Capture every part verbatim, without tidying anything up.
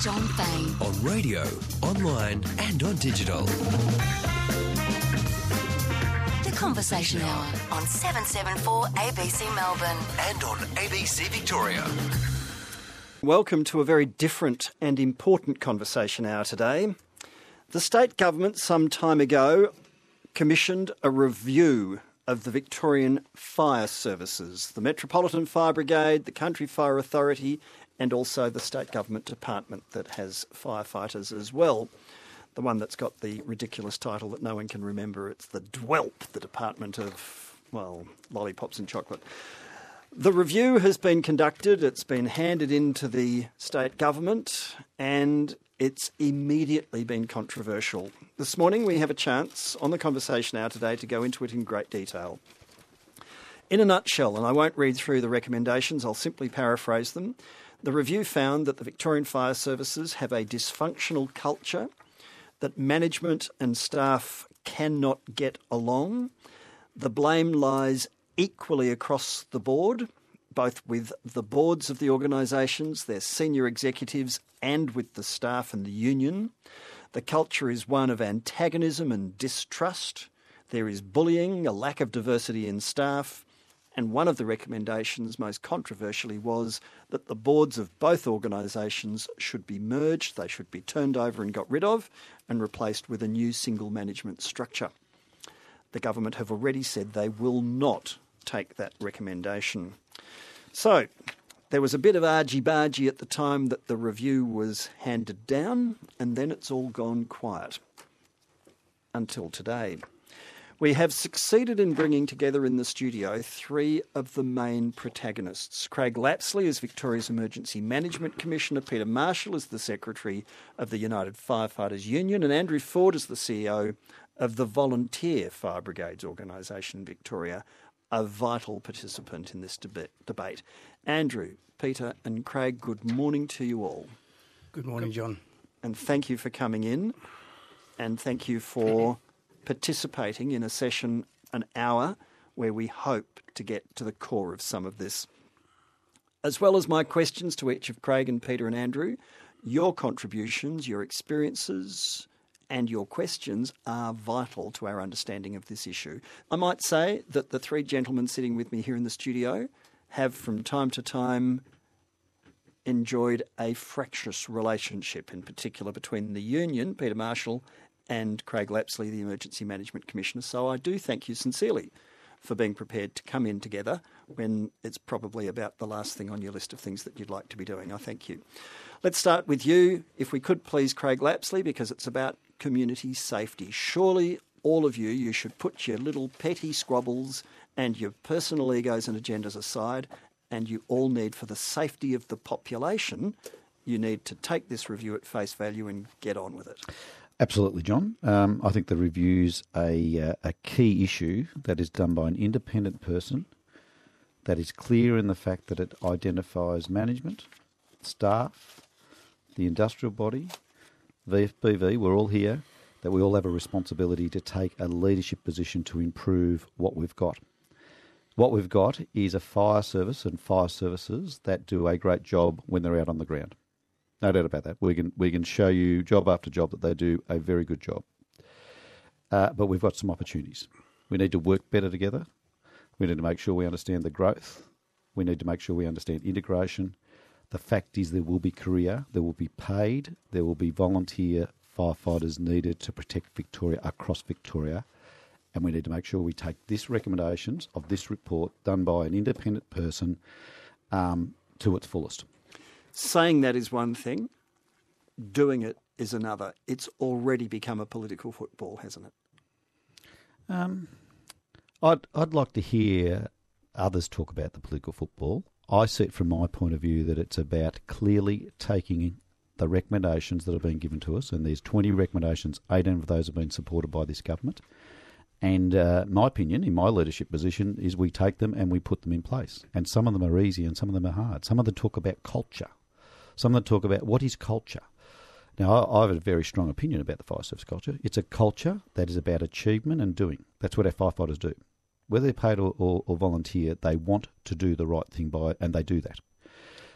John Fane. On radio, online and on digital. The Conversation Hour on seven seventy-four A B C Melbourne. And on A B C Victoria. Welcome to a very different and important Conversation Hour today. The state government some time ago commissioned a review of the Victorian fire services, the Metropolitan Fire Brigade, the Country Fire Authority, and also the state government department that has firefighters as well. The one that's got the ridiculous title that no one can remember, it's the D W E L P, the Department of, well, Lollipops and Chocolate. The review has been conducted, it's been handed in to the state government, and it's immediately been controversial. This morning we have a chance on the Conversation Hour today to go into it in great detail. In a nutshell, and I won't read through the recommendations, I'll simply paraphrase them, the review found that the Victorian Fire Services have a dysfunctional culture, that management and staff cannot get along. The blame lies equally across the board, both with the boards of the organisations, their senior executives, and with the staff and the union. The culture is one of antagonism and distrust. There is bullying, a lack of diversity in staff, and one of the recommendations, most controversially, was that the boards of both organisations should be merged, they should be turned over and got rid of, and replaced with a new single management structure. The government have already said they will not take that recommendation. So, there was a bit of argy-bargy at the time that the review was handed down, and then it's all gone quiet. Until today. We have succeeded in bringing together in the studio three of the main protagonists. Craig Lapsley is Victoria's Emergency Management Commissioner, Peter Marshall is the Secretary of the United Firefighters Union, and Andrew Ford is the C E O of the Volunteer Fire Brigades Organisation Victoria, a vital participant in this deba- debate. Andrew, Peter and Craig, good morning to you all. Good morning, John. And thank you for coming in, and thank you for participating in a session, an hour, where we hope to get to the core of some of this. As well as my questions to each of Craig and Peter and Andrew, your contributions, your experiences and your questions are vital to our understanding of this issue. I might say that the three gentlemen sitting with me here in the studio have from time to time enjoyed a fractious relationship, in particular between the union, Peter Marshall, and Craig Lapsley, the Emergency Management Commissioner. So I do thank you sincerely for being prepared to come in together when it's probably about the last thing on your list of things that you'd like to be doing. I thank you. Let's start with you, if we could please, Craig Lapsley, because it's about community safety. Surely all of you, you should put your little petty squabbles and your personal egos and agendas aside, and you all need, for the safety of the population, you need to take this review at face value and get on with it. Absolutely, John. Um, I think the review's a, uh, a key issue that is done by an independent person that is clear in the fact that it identifies management, staff, the industrial body, V F B V, we're all here, that we all have a responsibility to take a leadership position to improve what we've got. What we've got is a fire service and fire services that do a great job when they're out on the ground. No doubt about that. We can we can show you job after job that they do a very good job. Uh, but we've got some opportunities. We need to work better together. We need to make sure we understand the growth. We need to make sure we understand integration. The fact is there will be career, there will be paid, there will be volunteer firefighters needed to protect Victoria across Victoria. And we need to make sure we take this recommendations of this report done by an independent person um, to its fullest. Saying that is one thing, doing it is another. It's already become a political football, hasn't it? Um, I'd I'd like to hear others talk about the political football. I see it from my point of view that it's about clearly taking the recommendations that have been given to us, and there's twenty recommendations, eighteen of those have been supported by this government. And uh, my opinion, in my leadership position, is we take them and we put them in place. And some of them are easy and some of them are hard. Some of them talk about culture. Some of them talk about what is culture. Now, I, I have a very strong opinion about the fire service culture. It's a culture that is about achievement and doing. That's what our firefighters do. Whether they're paid or, or, or volunteer, they want to do the right thing by, and they do that.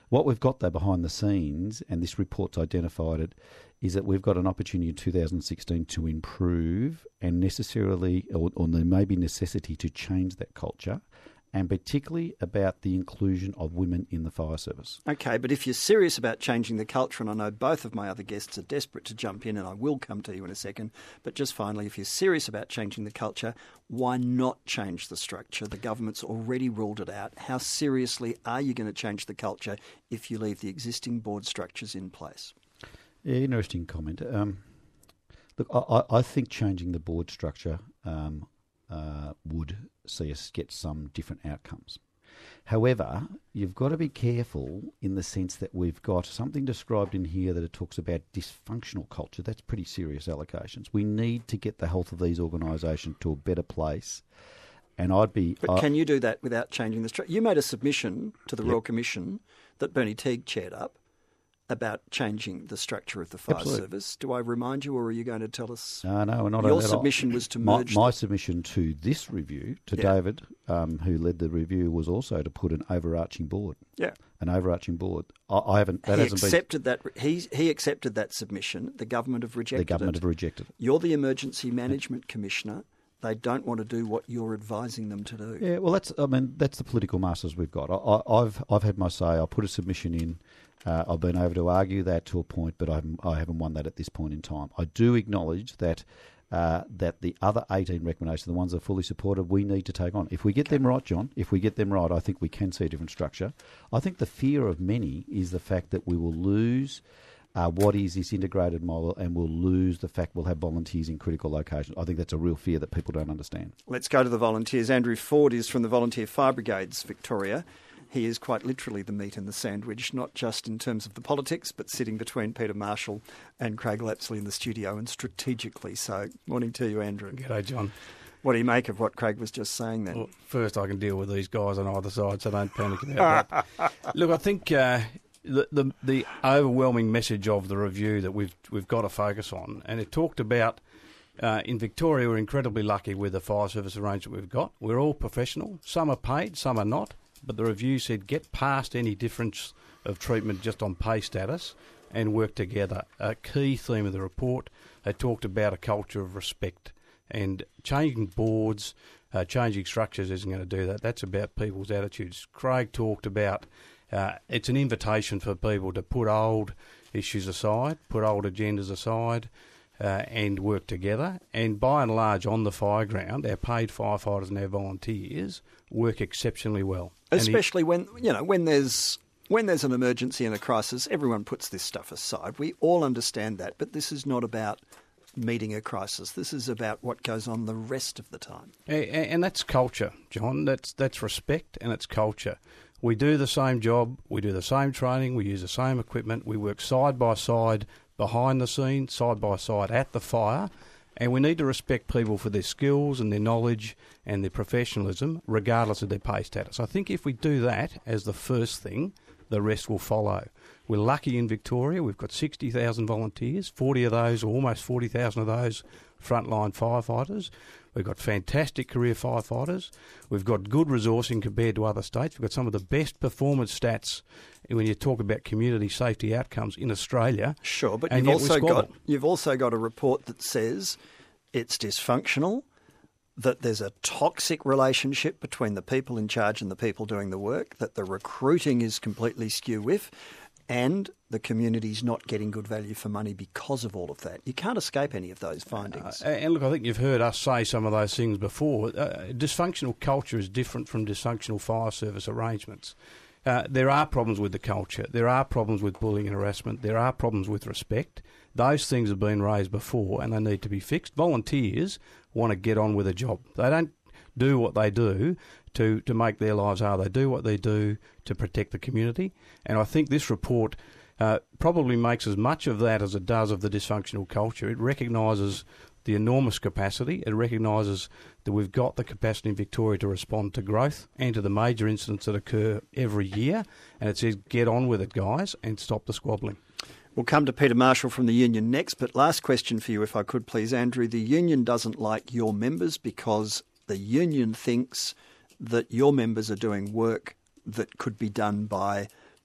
What we've got, though, behind the scenes, and this report's identified it, is that we've got an opportunity in two thousand sixteen to improve and necessarily, or, or there may be necessity to change that culture, and particularly about the inclusion of women in the fire service. Okay, but if you're serious about changing the culture, and I know both of my other guests are desperate to jump in, and I will come to you in a second, but just finally, if you're serious about changing the culture, why not change the structure? The government's already ruled it out. How seriously are you going to change the culture if you leave the existing board structures in place? Yeah, interesting comment. Um, look, I, I think changing the board structure um, uh, would see us get some different outcomes. However, you've got to be careful in the sense that we've got something described in here that it talks about dysfunctional culture. That's pretty serious allegations. We need to get the health of these organisations to a better place. And I'd be... But I, can you do that without changing the structure? You made a submission to the Yep. Royal Commission that Bernie Teague chaired up about changing the structure of the fire Absolutely. service. Do I remind you, or are you going to tell us? No, no, not Your only that, I- submission was to my, merge my the- submission to this review, to Yeah. David, um, who led the review, was also to put an overarching board. Yeah. An overarching board. I, I haven't. That he hasn't been. accepted that. He he accepted that submission. The government have rejected The government it. have rejected it. You're the Emergency Management Commissioner. They don't want to do what you're advising them to do. Yeah, well, that's. I mean, that's the political masters we've got. I, I, I've I've had my say. I put a submission in. Uh, I've been able to argue that to a point, but I haven't, I haven't won that at this point in time. I do acknowledge that uh, that the other eighteen recommendations, the ones that are fully supported, we need to take on. If we get them right, John, if we get them right, I think we can see a different structure. I think the fear of many is the fact that we will lose uh, what is this integrated model, and we'll lose the fact we'll have volunteers in critical locations. I think that's a real fear that people don't understand. Let's go to the volunteers. Andrew Ford is from the Volunteer Fire Brigades Victoria. He is quite literally the meat in the sandwich, not just in terms of the politics, but sitting between Peter Marshall and Craig Lapsley in the studio, and strategically so. Morning to you, Andrew. G'day, John. What do you make of what Craig was just saying then? Well, first, I can deal with these guys on either side, so don't panic about that. Look, I think uh, the, the the overwhelming message of the review that we've we've got to focus on, and it talked about uh, in Victoria, we're incredibly lucky with the fire service arrangement we've got. We're all professional. Some are paid, some are not. But the review said get past any difference of treatment just on pay status and work together. A key theme of the report, they talked about a culture of respect, and changing boards, uh, changing structures isn't going to do that. That's about people's attitudes. Craig talked about uh, it's an invitation for people to put old issues aside, put old agendas aside, Uh, and work together. And by and large, on the fire ground, our paid firefighters and our volunteers work exceptionally well. And Especially when you know when there's when there's an emergency and a crisis, everyone puts this stuff aside. We all understand that, but this is not about meeting a crisis. This is about what goes on the rest of the time. And, and that's culture, John. That's that's respect and it's culture. We do the same job, we do the same training, we use the same equipment, we work side by side behind the scenes, side by side at the fire, and we need to respect people for their skills and their knowledge and their professionalism, regardless of their pay status. I think if we do that as the first thing, the rest will follow. We're lucky in Victoria. We've got sixty thousand volunteers, forty of those, or almost forty thousand of those, frontline firefighters. We've got fantastic career firefighters. We've got good resourcing compared to other states. We've got some of the best performance stats when you talk about community safety outcomes in Australia. Sure, but and you've yet we also got squabble. you've also got a report that says it's dysfunctional, that there's a toxic relationship between the people in charge and the people doing the work, that the recruiting is completely skew-whiff, and the community's not getting good value for money because of all of that. You can't escape any of those findings. Uh, and look, I think you've heard us say some of those things before. Uh, dysfunctional culture is different from dysfunctional fire service arrangements. Uh, there are problems with the culture. There are problems with bullying and harassment. There are problems with respect. Those things have been raised before and they need to be fixed. Volunteers want to get on with a job. They don't do what they do to, to make their lives hard. They do what they do to protect the community. And I think this report uh, probably makes as much of that as it does of the dysfunctional culture. It recognises the enormous capacity. It recognises that we've got the capacity in Victoria to respond to growth and to the major incidents that occur every year. And it says, get on with it, guys, and stop the squabbling. We'll come to Peter Marshall from the union next, but last question for you, if I could please, Andrew. The union doesn't like your members because the union thinks that your members are doing work that could be done by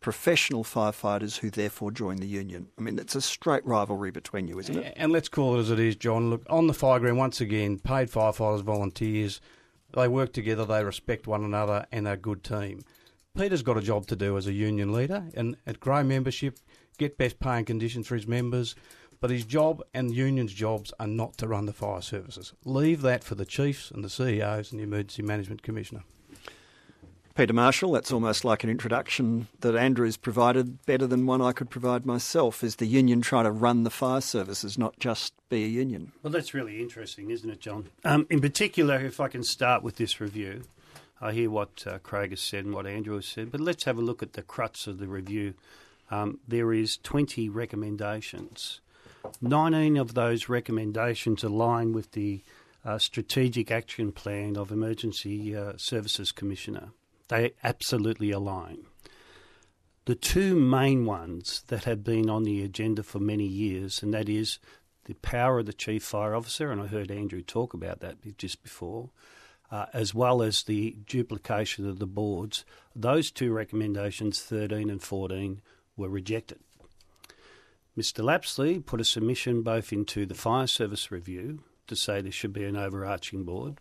professional firefighters who therefore join the union. I mean, it's a straight rivalry between you, isn't it? And let's call it as it is, John. Look, on the fire ground, once again, paid firefighters, volunteers, they work together, they respect one another, and they're a good team. Peter's got a job to do as a union leader, and at grow membership, get best pay and conditions for his members, but his job and the union's jobs are not to run the fire services. Leave that for the chiefs and the C E Os and the Emergency Management Commissioner. Peter Marshall, that's almost like an introduction that Andrew's provided, better than one I could provide myself. Is the union trying to run the fire services, not just be a union? Well, that's really interesting, isn't it, John? Um, in particular, if I can start with this review, I hear what uh, Craig has said and what Andrew has said, but let's have a look at the crux of the review. Um, there is twenty recommendations. nineteen of those recommendations align with the uh, Strategic Action Plan of Emergency uh, Services Commissioner. They absolutely align. The two main ones that have been on the agenda for many years, and that is the power of the Chief Fire Officer, and I heard Andrew talk about that just before, uh, as well as the duplication of the boards. Those two recommendations, thirteen and fourteen, were rejected. Mister Lapsley put a submission both into the Fire Service Review to say there should be an overarching board.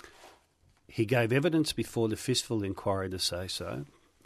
He gave evidence before the Fistful inquiry to say so.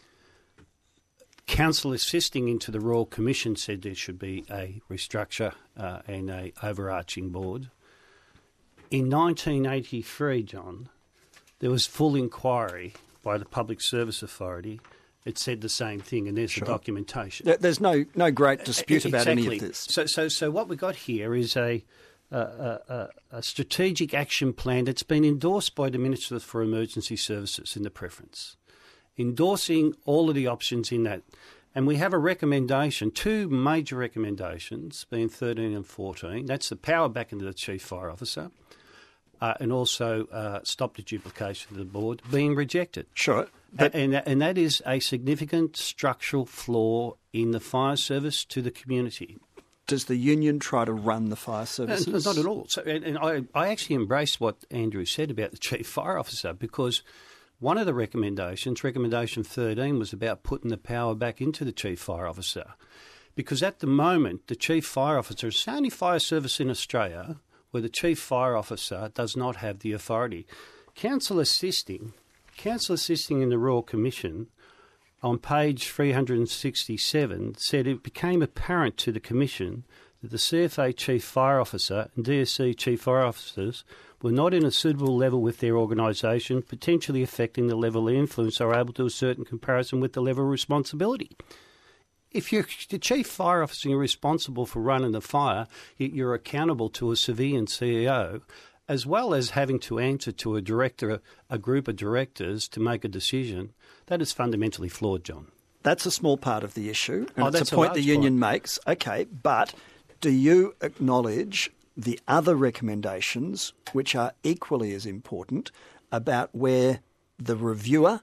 Counsel assisting into the Royal Commission said there should be a restructure uh, and a overarching board. In nineteen eighty-three, John, there was full inquiry by the Public Service Authority. It said the same thing, and there's Sure. the documentation. There's no no great dispute about exactly. any of this. So, so, so what we got here is a, a, a, a strategic action plan that's been endorsed by the Minister for Emergency Services in the preference, endorsing all of the options in that. And we have a recommendation, two major recommendations, being thirteen and fourteen. That's the power back into the Chief Fire Officer, uh, and also uh, stop the duplication of the board, being rejected. Sure. But And, and that is a significant structural flaw in the fire service to the community. does the union try to run the fire services? No, not at all. So, and, and I, I actually embraced what Andrew said about the Chief Fire Officer, because one of the recommendations, recommendation thirteen, was about putting the power back into the Chief Fire Officer. Because at the moment, the Chief Fire Officer is the only fire service in Australia where the Chief Fire Officer does not have the authority. Counsel assisting, counsel assisting in the Royal Commission on page three hundred sixty-seven said it became apparent to the Commission that the C F A Chief Fire Officer and D S C Chief Fire Officers were not in a suitable level with their organisation, potentially affecting the level of influence they were able to assert in comparison with the level of responsibility. If you're the Chief Fire Officer, you're responsible for running the fire, you're accountable to a civilian C E O, as well as having to answer to a director, a group of directors to make a decision. That is fundamentally flawed, John. That's a small part of the issue, and Oh, it's that's a a point the large union part. makes. Okay, but do you acknowledge the other recommendations, which are equally as important, about where the reviewer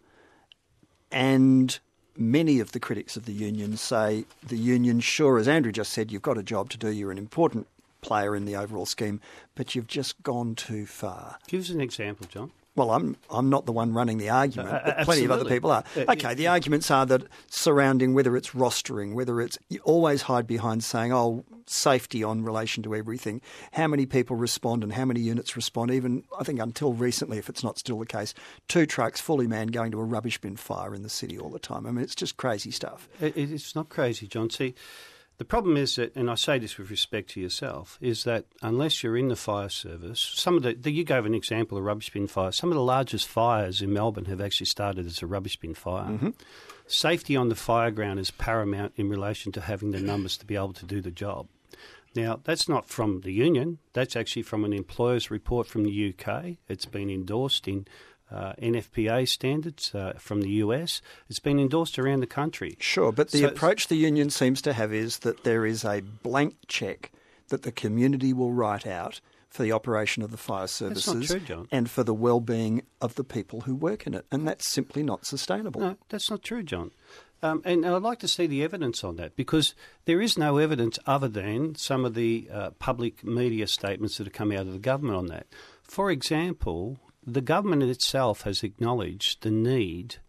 and many of the critics of the union say the union, sure, as Andrew just said, you've got a job to do, you're an important player in the overall scheme, but you've just gone too far. Give us an example, John. Well, I'm I'm not the one running the argument, Uh, but plenty of other absolutely. people are. Uh, Okay, the arguments are that surrounding whether it's rostering, whether it's you always hide behind saying, oh, safety on relation to everything, how many people respond and how many units respond. Even I think until recently, if it's not still the case, two trucks fully manned going to a rubbish bin fire in the city all the time. I mean, it's just crazy stuff. It, it's not crazy, John. See, the problem is that, and I say this with respect to yourself, is that unless you're in the fire service, some of the, the you gave an example of rubbish bin fire. Some of the largest fires in Melbourne have actually started as a rubbish bin fire. Mm-hmm. Safety on the fire ground is paramount in relation to having the numbers to be able to do the job. Now, that's not from the union. That's actually from an employer's report from the U K. It's been endorsed in uh, N F P A standards uh, from the U S. It's been endorsed around the country. Sure, but the So- approach the union seems to have is that there is a blank cheque that the community will write out for the operation of the fire services not true, John. and for the well-being of the people who work in it, and that's simply not sustainable. No, that's not true, John. Um, and, and I'd like to see the evidence on that, because there is no evidence other than some of the uh, public media statements that have come out of the government on that. For example, the government itself has acknowledged the need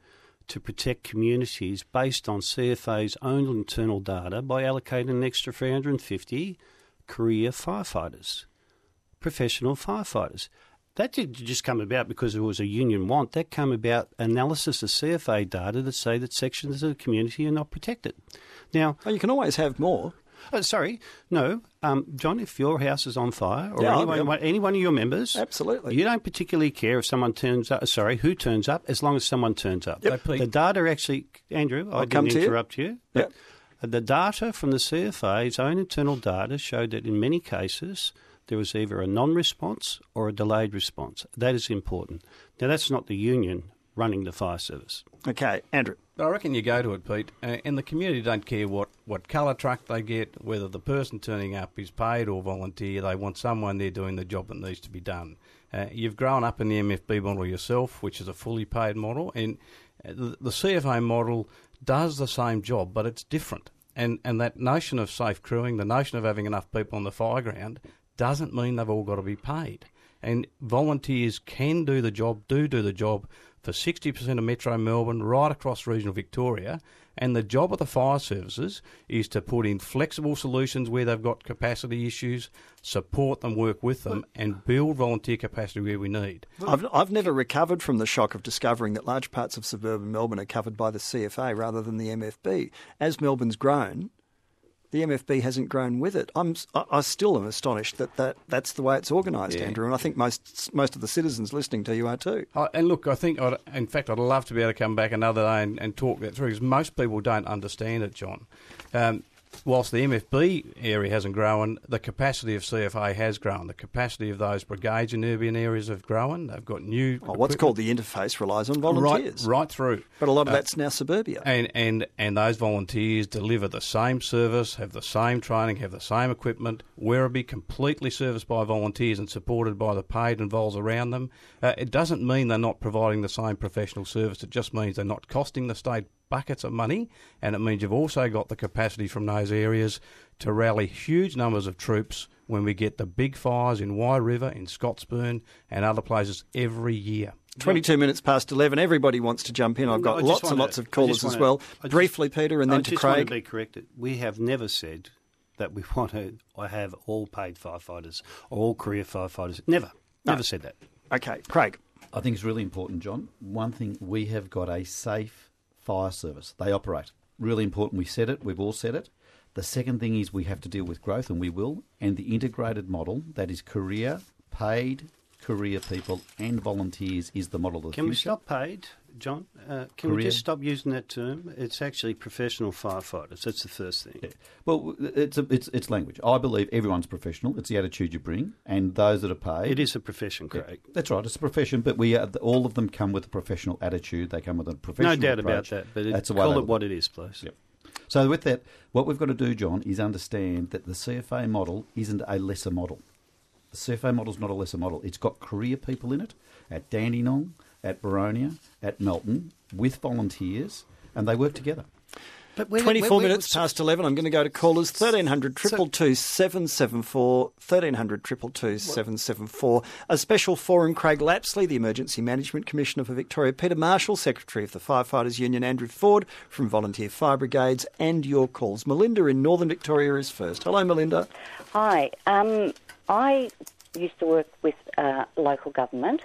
to protect communities based on C F A's own internal data by allocating an extra three hundred fifty career firefighters, professional firefighters. That didn't just come about because it was a union want. That came about analysis of C F A data that say that sections of the community are not protected. Now, Oh, you can always have more. oh, sorry, no, um, John. If your house is on fire, or Yeah, anyone, yeah. any one of your members, Absolutely. you don't particularly care if someone turns up. Sorry, who turns up? As long as someone turns up. Yep. The data actually, Andrew, I I'll come didn't to you. interrupt you. Yep. but The data from the C F A's own internal data showed that in many cases there was either a non-response or a delayed response. That is important. Now, that's not the union running the fire service. Okay, Andrew. I reckon you go to it, Pete, uh, and the community don't care what, what colour truck they get, whether the person turning up is paid or volunteer. They want someone there doing the job that needs to be done. Uh, you've grown up in the M F B model yourself, which is a fully paid model, and the, the C F A model does the same job, but it's different. And, and that notion of safe crewing, the notion of having enough people on the fire ground, doesn't mean they've all got to be paid. And volunteers can do the job, do do the job for sixty percent of Metro Melbourne, right across regional Victoria. And the job of the fire services is to put in flexible solutions where they've got capacity issues, support them, work with them, and build volunteer capacity where we need. I've, I've never recovered from the shock of discovering that large parts of suburban Melbourne are covered by the C F A rather than the M F B. As Melbourne's grown, the M F B hasn't grown with it. I'm, I, I still am astonished that, that that's the way it's organised, Yeah. Andrew, and I think most most of the citizens listening to you are too. Uh, and look, I think, I'd, in fact, I'd love to be able to come back another day and, and talk that through, because most people don't understand it, John. Um, whilst the M F B area hasn't grown, the capacity of C F A has grown. The capacity of those brigades in urban areas have grown. They've got new... Oh, what's equipment. called the interface relies on volunteers. Right, right through. But a lot of Uh, that's now suburbia. And, and and those volunteers deliver the same service, have the same training, have the same equipment. Werribee completely serviced by volunteers and supported by the paid and vols around them. Uh, it doesn't mean they're not providing the same professional service. It just means they're not costing the state buckets of money, and it means you've also got the capacity from those areas to rally huge numbers of troops when we get the big fires in Wye River, in Scottsburn and other places every year. twenty-two minutes past eleven. Everybody wants to jump in. I've got I just lots and wanna- lots of I callers just as wanna- well. I just- Briefly, Peter, and then I to just Craig. want to be corrected. We have never said that we want to have all paid firefighters or all career firefighters. Never. Never said that. Okay, Craig. I think it's really important, John. One thing, we have got a safe fire service. They operate. Really important. We said it. We've all said it. The second thing is we have to deal with growth, and we will. And the integrated model, that is career, paid career people and volunteers, is the model of the Can we future. stop paid, John? Uh, can we Career. just stop using that term? It's actually professional firefighters. That's the first thing. Yeah. Well, it's, a, it's it's language. I believe everyone's professional. It's the attitude you bring, and those that are paid. It is a profession, Craig. Yeah, that's right. It's a profession, but we are, all of them come with a professional attitude. They come with a professional No doubt approach. about that, but it, That's the way call they it look. what it is, please. Yep. So with that, what we've got to do, John, is understand that the C F A model isn't a lesser model. The C F A model is not a lesser model. It's got career people in it at Dandenong, at Baronia, at Melton, with volunteers, and they work together. But when, twenty-four when- when- minutes past eleven. I'm going to go to callers thirteen hundred, two two two, seven seven four, thirteen hundred, two two two, seven seven four. A special forum, Craig Lapsley, the Emergency Management Commissioner for Victoria, Peter Marshall, Secretary of the Firefighters Union, Andrew Ford from Volunteer Fire Brigades, and your calls. Melinda in Northern Victoria is first. Hello, Melinda. Hi. Um, I used to work with uh, local government.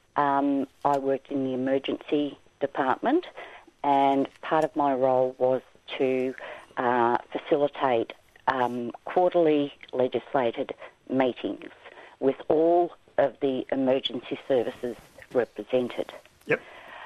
Um, I worked in the emergency department, and part of my role was to uh, facilitate um, quarterly legislated meetings with all of the emergency services represented. Yep.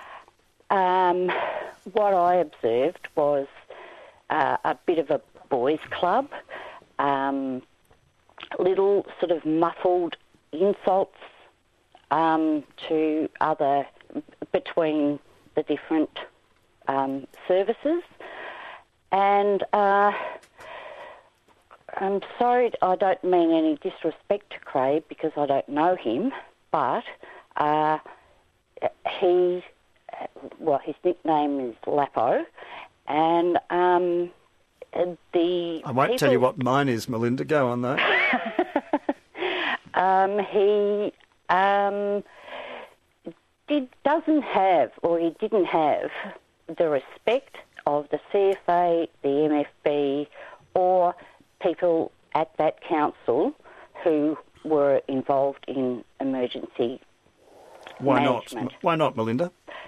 Um, what I observed was uh, a bit of a boys' club, um, little sort of muffled insults um, to other between the different um, services. And uh, I'm sorry, I don't mean any disrespect to Craig because I don't know him, but uh, he, well, his nickname is Lapo, and um, the I won't tell you what mine is, Melinda. Go on, though. um, he um, did, doesn't have, or he didn't have, the respect of the C F A, the M F B, or people at that council who were involved in emergency Why management. not? Why not, Melinda?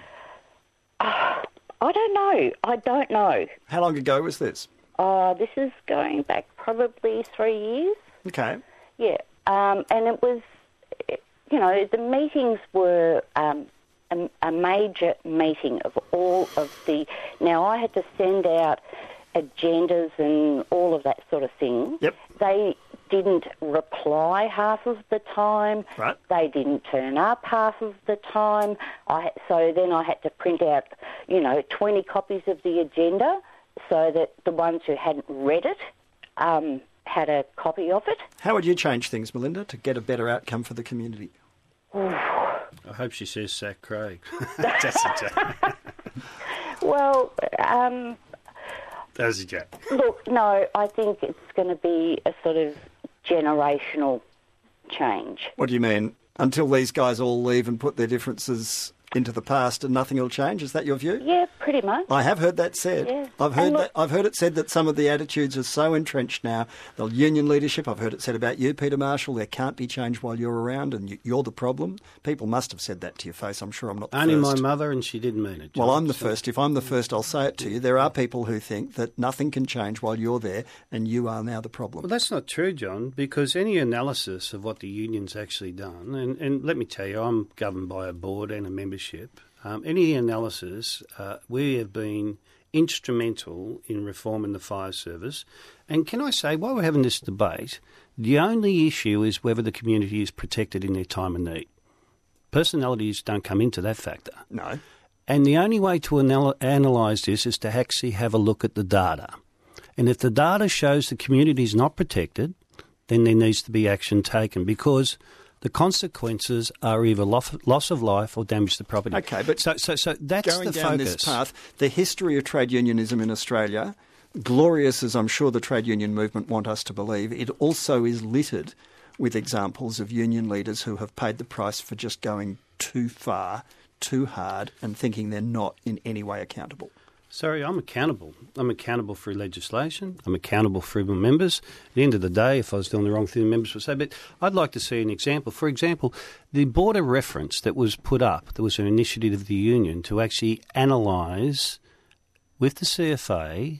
Uh, I don't know. I don't know. How long ago was this? Uh, this is going back probably three years. Okay. Yeah. Um, and it was, you know, the meetings were um, a, a major meeting of all of the... Now, I had to send out agendas and all of that sort of thing. Yep. They didn't reply half of the time. Right. They didn't turn up half of the time. I So then I had to print out, you know, twenty copies of the agenda so that the ones who hadn't read it um, had a copy of it. How would you change things, Melinda, to get a better outcome for the community? I hope she says sack Craig. That's a joke. Well, um, That's a joke. look, no, I think it's going to be a sort of generational change. What do you mean? Until these guys all leave and put their differences into the past and nothing will change? Is that your view? Yeah, pretty much. I have heard that said. Yeah. I've heard And that. look- I've heard it said that some of the attitudes are so entrenched now. The union leadership. I've heard it said about you, Peter Marshall. There can't be change while you're around, and you, you're the problem. People must have said that to your face. I'm sure I'm not the Only first. my mother, and she didn't mean it. Well, John. I'm the So- first. If I'm the first, I'll say it to you. There are people who think that nothing can change while you're there, and you are now the problem. Well, that's not true, John, because any analysis of what the union's actually done, and, and let me tell you, I'm governed by a board and a membership. Um, any analysis, uh, we have been instrumental in reforming the fire service. And can I say, while we're having this debate, the only issue is whether the community is protected in their time of need. Personalities don't come into that factor. No. And the only way to anal- analyse this is to actually have a look at the data. And if the data shows the community is not protected, then there needs to be action taken because the consequences are either loss, loss of life or damage to property. Okay, but so, so, so that's Going the down focus. this path, the history of trade unionism in Australia, glorious as I'm sure the trade union movement want us to believe, it also is littered with examples of union leaders who have paid the price for just going too far, too hard, and thinking they're not in any way accountable. Sorry, I'm accountable. I'm accountable for legislation. I'm accountable for my members. At the end of the day, if I was doing the wrong thing, the members would say, but I'd like to see an example. For example, the border reference that was put up, there was an initiative of the union to actually analyse with the C F A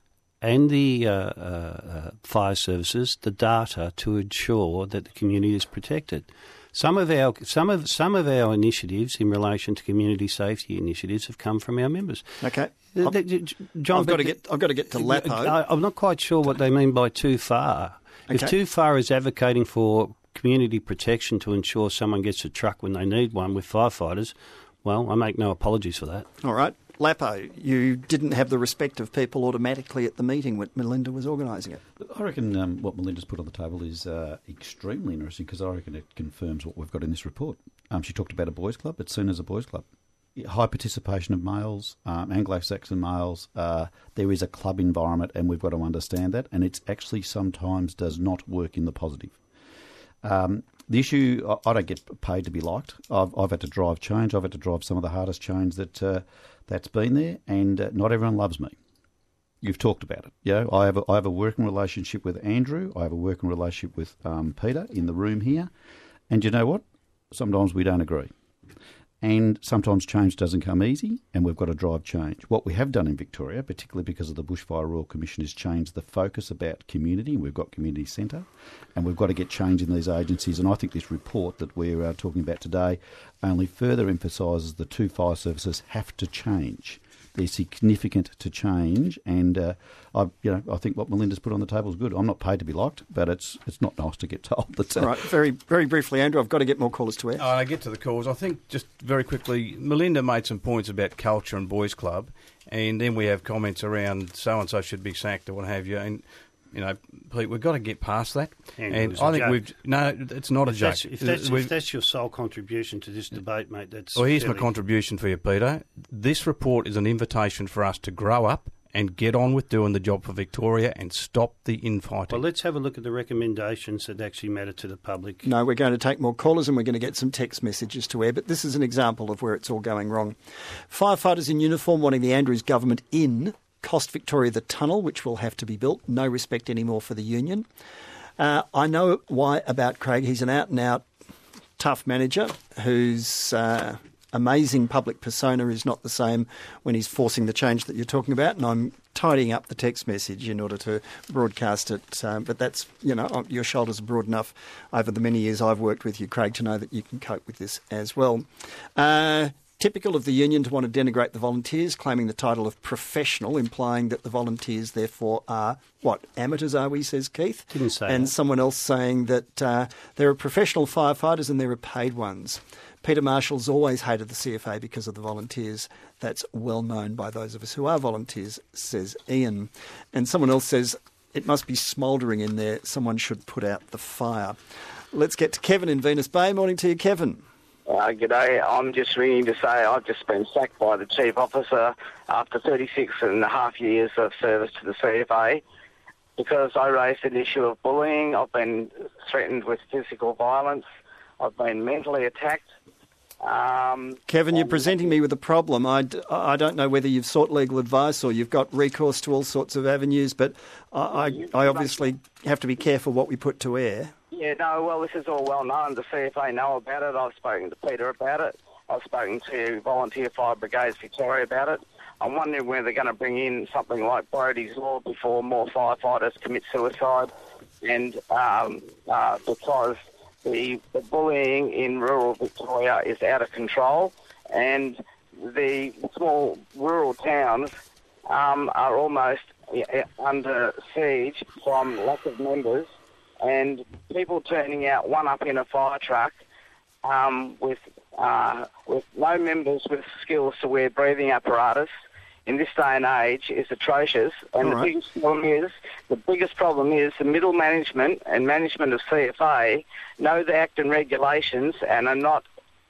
and the uh, uh, fire services the data to ensure that the community is protected. Some of our some of some of our initiatives in relation to community safety initiatives have come from our members. Okay. Uh, I've- th- John, I've got to but- get. I've got to get to Lapo. I, I'm not quite sure what they mean by too far. If Okay. too far is advocating for community protection to ensure someone gets a truck when they need one with firefighters, well, I make no apologies for that. All right. Lapo, you didn't have the respect of people automatically at the meeting when Melinda was organising it. I reckon um, what Melinda's put on the table is uh, extremely interesting because I reckon it confirms what we've got in this report. Um, she talked about a boys' club. It's seen as a boys' club. High participation of males, um, Anglo-Saxon males. Uh, there is a club environment, and we've got to understand that. And it's actually sometimes does not work in the positive. Um, the issue, I, I don't get paid to be liked. I've, I've had to drive change. I've had to drive some of the hardest change that uh, that's been there, and uh, not everyone loves me. You've talked about it. You know, I have a, I have a working relationship with Andrew. I have a working relationship with um, Peter in the room here. And you know what? Sometimes we don't agree. And sometimes change doesn't come easy, and we've got to drive change. What we have done in Victoria, particularly because of the Bushfire Royal Commission, is change the focus about community. We've got community centre, and we've got to get change in these agencies. And I think this report that we're uh, talking about today only further emphasises the two fire services have to change. They're significant to change, and uh, I, you know, I think what Melinda's put on the table is good. I'm not paid to be liked, but it's it's not nice to get told that. Uh, All right. Very, very briefly, Andrew, I've got to get more callers to air. Oh, I get to the cause. I think just very quickly, Melinda made some points about culture and boys' club, and then we have comments around so and so should be sacked or what have you. And you know, Pete, we've got to get past that. And and it was a I think joke. we've no, it's not a If joke. that's, if, that's, We've- if that's your sole contribution to this debate, mate, that's Well, here's my fairly- contribution for you, Peter. This report is an invitation for us to grow up and get on with doing the job for Victoria and stop the infighting. Well, let's have a look at the recommendations that actually matter to the public. No, we're going to take more callers and we're going to get some text messages to air, but this is an example of where it's all going wrong. Firefighters in uniform wanting the Andrews government in, cost Victoria the tunnel, which will have to be built. No respect anymore for the union. Uh, I know why about Craig. He's an out-and-out tough manager whose uh, amazing public persona is not the same when he's forcing the change that you're talking about, and I'm tidying up the text message in order to broadcast it. Um, but that's, you know, your shoulders are broad enough over the many years I've worked with you, Craig, to know that you can cope with this as well. Uh, typical of the union to want to denigrate the volunteers, claiming the title of professional, implying that the volunteers therefore are, what, amateurs are we, says Keith? Didn't say And that. someone else saying that uh, there are professional firefighters and there are paid ones. Peter Marshall's always hated the C F A because of the volunteers. That's well known by those of us who are volunteers, says Ian. And someone else says, it must be smouldering in there. Someone should put out the fire. Let's get to Kevin in Venus Bay. Morning to you, Kevin. Uh, g'day. I'm just ringing to say I've just been sacked by the Chief Officer after thirty-six and a half years of service to the C F A because I raised an issue of bullying. I've been threatened with physical violence. I've been mentally attacked. Um, Kevin, you're presenting me with a problem. I, d- I don't know whether you've sought legal advice or you've got recourse to all sorts of avenues, but I, I, I obviously have to be careful what we put to air. Yeah, no, well, this is all well known. The C F A know about it. I've spoken to Peter about it. I've spoken to Volunteer Fire Brigades Victoria about it. I'm wondering whether they're going to bring in something like Brodie's Law before more firefighters commit suicide, and um, uh, because the, the bullying in rural Victoria is out of control, and the small rural towns um, are almost under siege from lack of members, and people turning out one up in a fire truck um, with uh, with no members with skills to wear breathing apparatus in this day and age is atrocious. And All the right. biggest problem is the biggest problem is the middle management and management of C F A know the Act and regulations and are not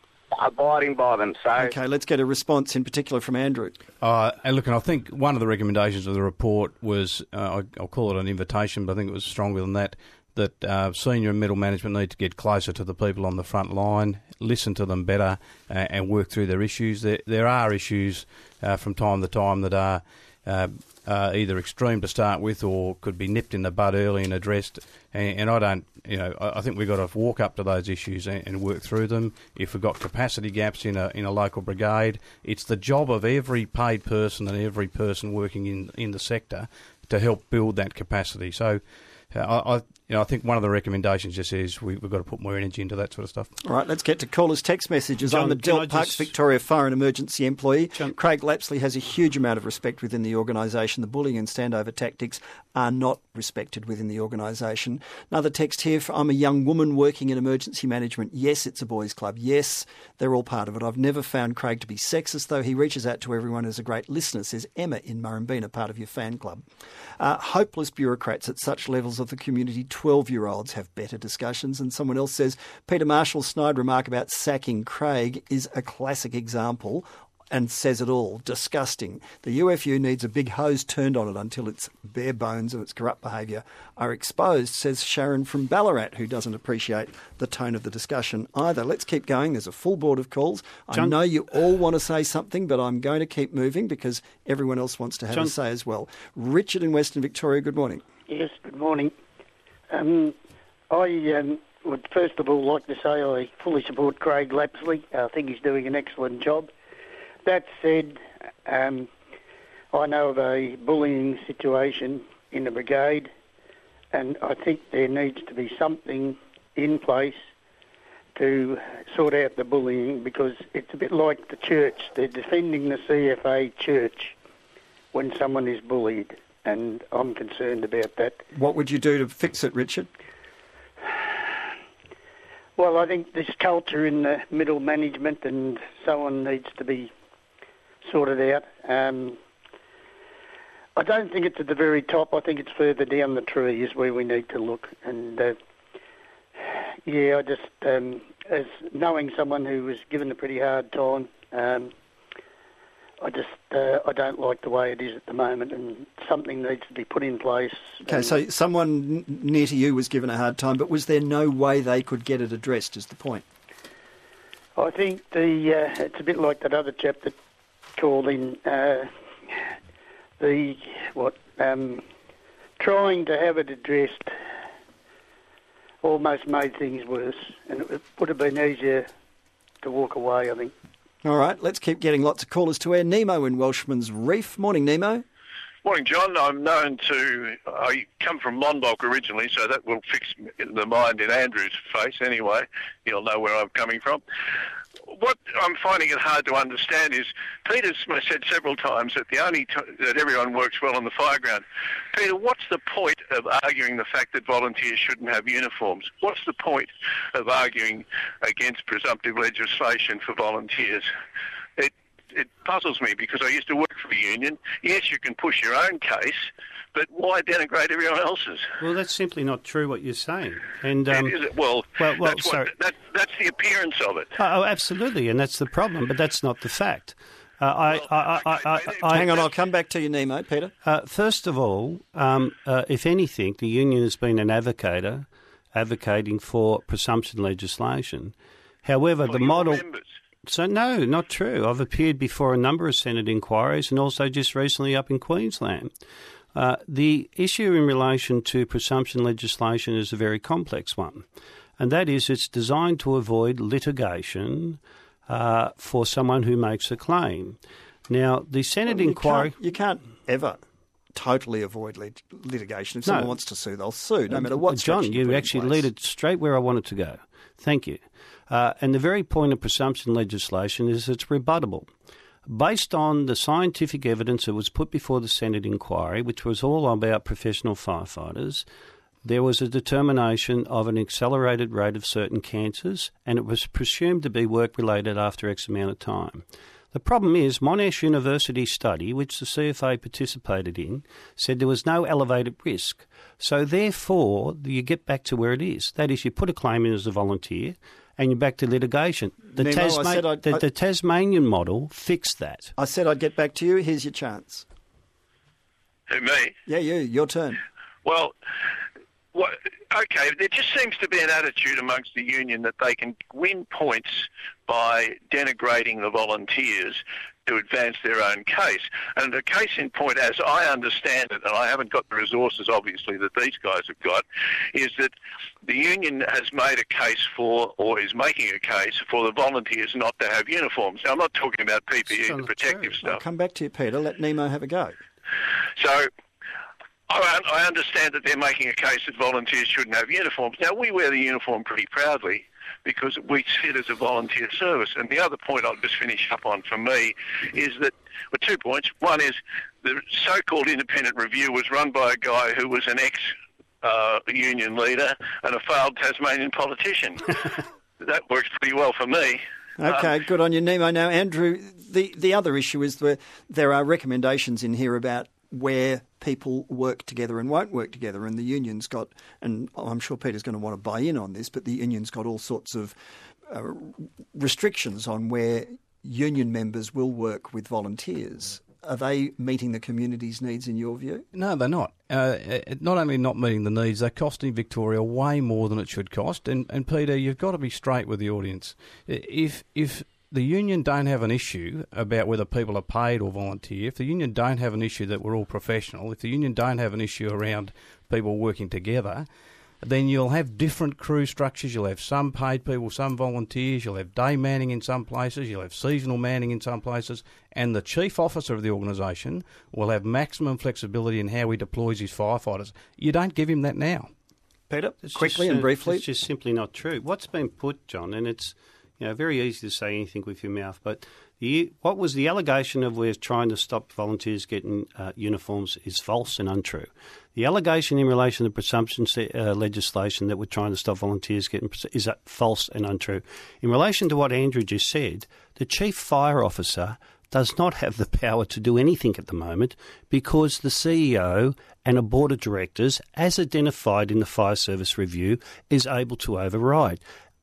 abiding by them. So Okay, let's get a response in particular from Andrew. Uh, and look, and I think one of the recommendations of the report was, uh, I- I'll call it an invitation, but I think it was stronger than that, that uh, senior and middle management need to get closer to the people on the front line, listen to them better, uh, and work through their issues. There, there are issues uh, from time to time that are uh, uh, either extreme to start with or could be nipped in the bud early and addressed. And, and I don't, you know, I, I think we've got to walk up to those issues and, and work through them. If we've got capacity gaps in a in a local brigade, it's the job of every paid person and every person working in, in the sector to help build that capacity. So uh, I, I you know, I think one of the recommendations just is we, we've got to put more energy into that sort of stuff. All right, let's get to callers' text messages. John, I'm the can I Del Parks just- Victoria Fire and Emergency employee. John- Craig Lapsley has a huge amount of respect within the organisation. The bullying and standover tactics are not respected within the organisation. Another text here, I'm a young woman working in emergency management. Yes, it's a boys' club. Yes, they're all part of it. I've never found Craig to be sexist, though he reaches out to everyone as a great listener, says Emma in Murrumbina, part of your fan club. Uh, hopeless bureaucrats at such levels of the community, twelve-year-olds have better discussions. And someone else says, Peter Marshall's snide remark about sacking Craig is a classic example and says it all. Disgusting. The U F U needs a big hose turned on it until its bare bones of its corrupt behaviour are exposed, says Sharon from Ballarat, who doesn't appreciate the tone of the discussion either. Let's keep going. There's a full board of calls. I John- know you all want to say something, but I'm going to keep moving because everyone else wants to have John- a say as well. Richard in Western Victoria, good morning. Yes, good morning. Um, I um, would first of all like to say I fully support Craig Lapsley. I think he's doing an excellent job. That said, um, I know of a bullying situation in the brigade, and I think there needs to be something in place to sort out the bullying, because it's a bit like the church. They're defending the C F A church when someone is bullied, and I'm concerned about that. What would you do to fix it, Richard? Well, I think this culture in the middle management and so on needs to be sorted out. Um, I don't think it's at the very top. I think it's further down the tree is where we need to look. And, uh, yeah, I just, um, as knowing someone who was given a pretty hard time, um, I just uh, I don't like the way it is at the moment, and something needs to be put in place. Okay, and so someone n- near to you was given a hard time, but was there no way they could get it addressed, is the point? I think the uh, it's a bit like that other chap that called in. Uh, the what um, trying to have it addressed almost made things worse, and it would have been easier to walk away, I think. All right, let's keep getting lots of callers to air. Nemo in Welshman's Reef. Morning, Nemo. Morning, John. I'm known to... I come from Monbulk originally, so that will fix the mind in Andrew's face anyway. He'll know where I'm coming from. What I'm finding it hard to understand is Peter's said several times that the only t- that everyone works well on the fireground. Peter, what's the point of arguing the fact that volunteers shouldn't have uniforms? What's the point of arguing against presumptive legislation for volunteers? It it puzzles me because I used to work for a union. Yes, you can push your own case, but why denigrate everyone else's? Well, that's simply not true what you're saying. And um, Is it? Well, well, well that's, what, sorry. that, that's the appearance of it. Oh, absolutely, and that's the problem, but that's not the fact. Uh, I, Well, I, I, I, okay, I, Hang on, I'll come back to you, Nemo. Peter? Uh, first of all, um, uh, if anything, the union has been an advocator, advocating for presumption legislation. However, For the your model... members. So, no, not true. I've appeared before a number of Senate inquiries and also just recently up in Queensland. Uh, the issue in relation to presumption legislation is a very complex one, and that is it's designed to avoid litigation uh, for someone who makes a claim. Now, the Senate Well, you inquiry... can't- You can't ever totally avoid lit- litigation. If No. someone wants to sue, they'll sue, no matter what John, structure you put in actually place. lead it straight where I wanted to go. Thank you. Uh, and the very point of presumption legislation is it's rebuttable. Based on the scientific evidence that was put before the Senate inquiry, which was all about professional firefighters, there was a determination of an accelerated rate of certain cancers, and it was presumed to be work-related after X amount of time. The problem is Monash University study, which the C F A participated in, said there was no elevated risk. So therefore, you get back to where it is. That is, you put a claim in as a volunteer, and you're back to litigation. The, Nemo, I Tasma- said I'd- the, I- the Tasmanian model fixed that. I said I'd get back to you. Here's your chance. Who, me? Yeah, you. Your turn. Well, what, okay, there just seems to be an attitude amongst the union that they can win points by denigrating the volunteers to advance their own case. And the case in point, as I understand it, and I haven't got the resources, obviously, that these guys have got, is that the union has made a case for, or is making a case for the volunteers not to have uniforms. Now, I'm not talking about P P E, So the that's protective true. I'll stuff. come back to you, Peter. Let Nemo have a go. So I I understand that they're making a case that volunteers shouldn't have uniforms. Now, we wear the uniform pretty proudly because we see it as a volunteer service. And the other point I'll just finish up on for me is that, well, two points. One is the so-called independent review was run by a guy who was an ex-union uh, leader and a failed Tasmanian politician. That works pretty well for me. Okay, Um, good on you, Nemo. Now, Andrew, the, the other issue is that there are recommendations in here about where people work together and won't work together, and the union's got, and I'm sure Peter's going to want to buy in on this, but the union's got all sorts of uh, restrictions on where union members will work with volunteers. Are they meeting the community's needs in your view? No, they're not. Uh, not only not meeting the needs, they're costing Victoria way more than it should cost. And, and Peter, you've got to be straight with the audience. If if the union don't have an issue about whether people are paid or volunteer, if the union don't have an issue that we're all professional, if the union don't have an issue around people working together, then you'll have different crew structures. You'll have some paid people, some volunteers. You'll have day manning in some places. You'll have seasonal manning in some places. And the chief officer of the organisation will have maximum flexibility in how he deploys his firefighters. You don't give him that now. Peter, It's quickly just, and uh, briefly. It's just simply not true. What's been put, John, and it's you know very easy to say anything with your mouth, but the, what was the allegation of we're trying to stop volunteers getting uh, uniforms is false and untrue. The allegation in relation to presumption uh, legislation that we're trying to stop volunteers getting is uh, false and untrue. In relation to what Andrew just said, the chief fire officer does not have the power to do anything at the moment because the C E O and a board of directors, as identified in the Fire Service Review, is able to override.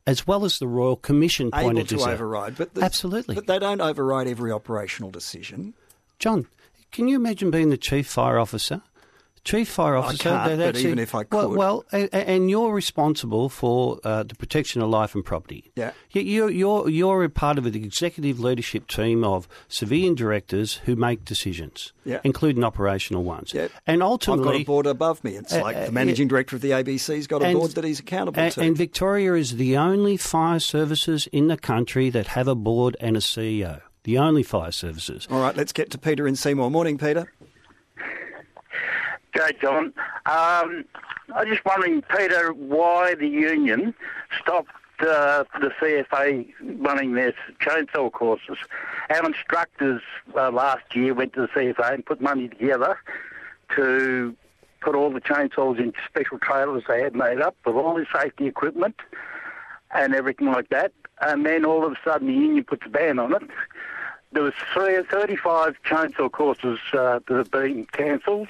as well as the Royal Commission able pointed to this out. override. But the- Absolutely. But they don't override every operational decision. John, can you imagine being the Chief Fire Officer? Chief Fire Officer. I can't, that but actually, even if I well, could. well, a- a- and you're responsible for uh, the protection of life and property. Yeah. You- You're you're you're a part of the executive leadership team of civilian directors who make decisions, Yeah. including operational ones. Yeah. And I've ultimately, got a board above me. It's Uh, like uh, the managing director of the A B C's got a and- board that he's accountable and, to. and Victoria is the only fire services in the country that have a board and a C E O. The only fire services. All right, let's get to Peter in Seymour. Morning, Peter. G'day, John. Um, I was just wondering, Peter, why the union stopped uh, the C F A running their chainsaw courses. Our instructors uh, last year went to the C F A and put money together to put all the chainsaws into special trailers they had made up with all the safety equipment and everything like that. And then all of a sudden the union puts a ban on it. There was three, thirty-five chainsaw courses uh, that have been cancelled,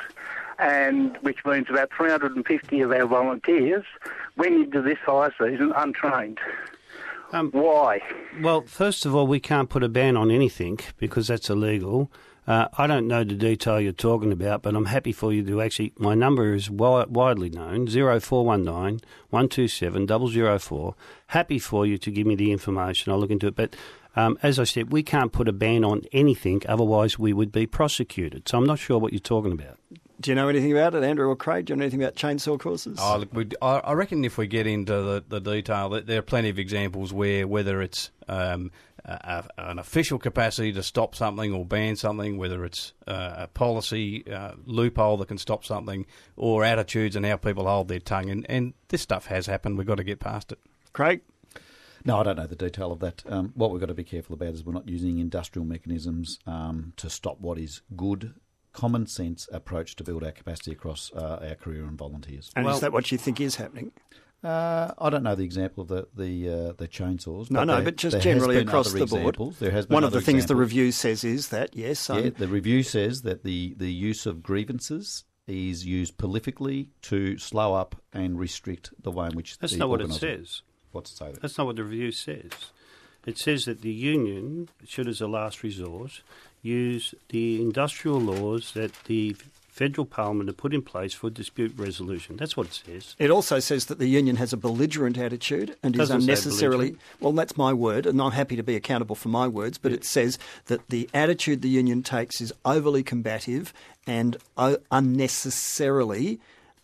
and which means about three hundred fifty of our volunteers went into this fire season untrained. Um, Why? Well, first of all, we can't put a ban on anything because that's illegal. Uh, I don't know the detail you're talking about, but I'm happy for you to actually. My number is wi- widely known: zero four one nine one two seven double zero four. Happy for you to give me the information. I'll look into it. But um, as I said, we can't put a ban on anything; otherwise, we would be prosecuted. So I'm not sure what you're talking about. Do you know anything about it, Andrew or Craig? Do you know anything about chainsaw courses? Oh, look, we, I, I reckon if we get into the, the detail, that there are plenty of examples where whether it's um, a, a, an official capacity to stop something or ban something, whether it's uh, a policy uh, loophole that can stop something, or attitudes and how people hold their tongue. And, and this stuff has happened. We've got to get past it. Craig? No, I don't know the detail of that. Um, what we've got to be careful about is we're not using industrial mechanisms um, to stop what is good, common sense approach to build our capacity across uh, our career and volunteers. And Well- is that what you think is happening? Uh, I don't know the example of the the, uh, the chainsaws. No, but no, there- but just there has generally been across other the board. examples. There has been One of the other things the examples. review says is that, yes, um, Yeah, the review says that the, the use of grievances is used prolifically to slow up and restrict the way in which That's the not what it organiser- says. What's it say there? That's not what the review says. It says that the union should, as a last resort, use the industrial laws that the federal parliament have put in place for dispute resolution. That's what it says. it also says that the union has a belligerent attitude and is Doesn't say unnecessarily... belligerent. Well, that's my word, and I'm happy to be accountable for my words, but it says that the attitude the union takes is overly combative and uh, unnecessarily...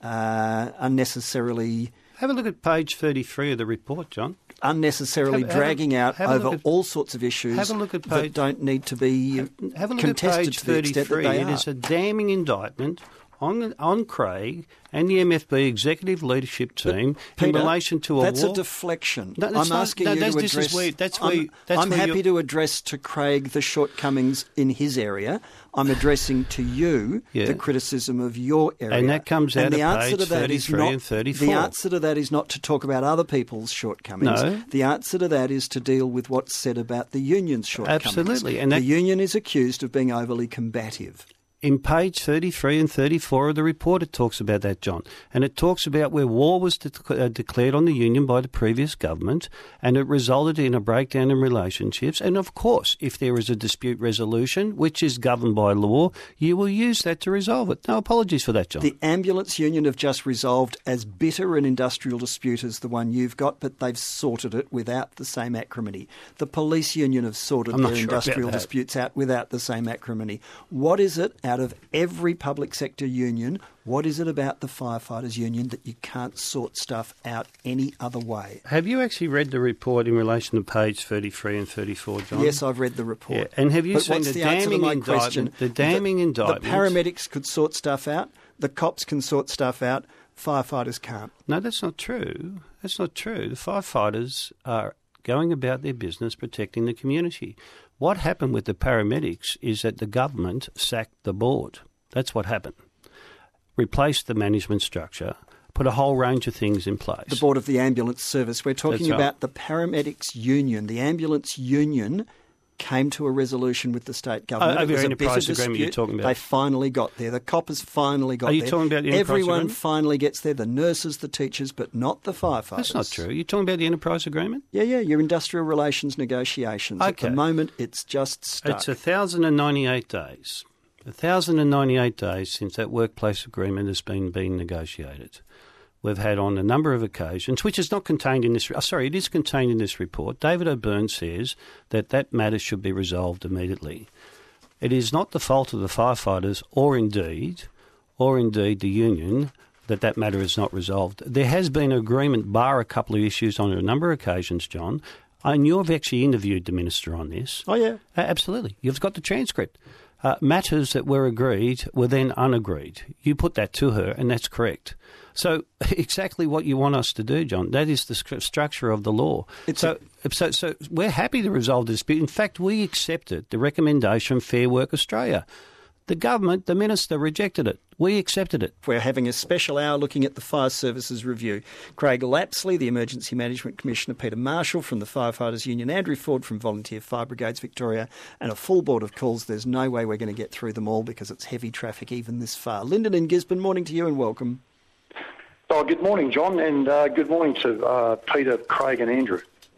Uh, unnecessarily... Have a look at page thirty-three of the report, John. unnecessarily Have- have a- dragging out have a over look at- all sorts of issues have a look at that page- don't need to be Have a look contested at page to the extent that thirty-three. they It are. is a damning indictment on on Craig and the M F B executive leadership team Peter, in relation to a that's war. a deflection. No, that's I'm not- asking no, you that's- to this is address. where- that's I'm, where- that's I'm where happy you're- to address to Craig the shortcomings in his area. I'm addressing to you Yeah. the criticism of your area, And that comes And out the of answer page to that is thirty-three not, and thirty-four. The answer to that is not to talk about other people's shortcomings. No. The answer to that is to deal with what's said about the union's shortcomings. Absolutely, and the that- union is accused of being overly combative. In page thirty-three and thirty-four of the report, it talks about that, John. And it talks about where war was de- uh, declared on the union by the previous government, and it resulted in a breakdown in relationships. And, of course, if there is a dispute resolution, which is governed by law, you will use that to resolve it. No apologies for that, John. The ambulance union have just resolved as bitter an industrial dispute as the one you've got, but they've sorted it without the same acrimony. The police union have sorted I'm not their sure about industrial that. disputes out without the same acrimony. What is it out of every public sector union, what is it about the firefighters union that you can't sort stuff out any other way? Have you actually read the report in relation to page thirty-three and thirty-four, John? Yes, I've read the report. Yeah, and have you But seen what's the the answer to damning my indictment? question? The damning the, indictment. The paramedics could sort stuff out. The cops can sort stuff out. Firefighters can't. No, that's not true. That's not true. The firefighters are going about their business protecting the community. What happened with the paramedics is that the government sacked the board. That's what happened. Replaced the management structure, put a whole range of things in place. The board of the ambulance service. We're talking That's right. about the paramedics union. The ambulance union came to a resolution with the state government. Oh, It over was your a bitter enterprise agreement you're dispute. talking about. They finally got there. The coppers finally got Are you there. talking about the enterprise Everyone agreement? finally gets there, the nurses, the teachers, but not the firefighters. That's not true. You're talking about the enterprise agreement? Yeah, yeah, your industrial relations negotiations. At Okay. the moment, it's just stuck. It's one thousand ninety-eight days. one thousand ninety-eight days since that workplace agreement has been being negotiated. We've had on a number of occasions, which is not contained in this. Oh, sorry, it is contained in this report. David O'Byrne says that that matter should be resolved immediately. It is not the fault of the firefighters, or indeed, or indeed the union, that that matter is not resolved. There has been agreement, bar a couple of issues on a number of occasions, John. And you've actually interviewed the minister on this. Oh yeah, uh, absolutely. You've got the transcript. Uh, matters that were agreed were then unagreed. You put that to her, and that's correct. So exactly what you want us to do, John, that is the st- structure of the law. It's so, so, so we're happy to resolve the dispute. In fact, we accepted the recommendation of Fair Work Australia. The government, the minister, rejected it. We accepted it. We're having a special hour looking at the Fire Services Review. Craig Lapsley, the Emergency Management Commissioner, Peter Marshall from the Firefighters Union, Andrew Ford from Volunteer Fire Brigades Victoria, and a full board of calls. There's no way we're going to get through them all because it's heavy traffic even this far. Lyndon in Gisborne, morning to you and welcome. Oh, good morning, John, and uh, good morning to uh, Peter, Craig and Andrew.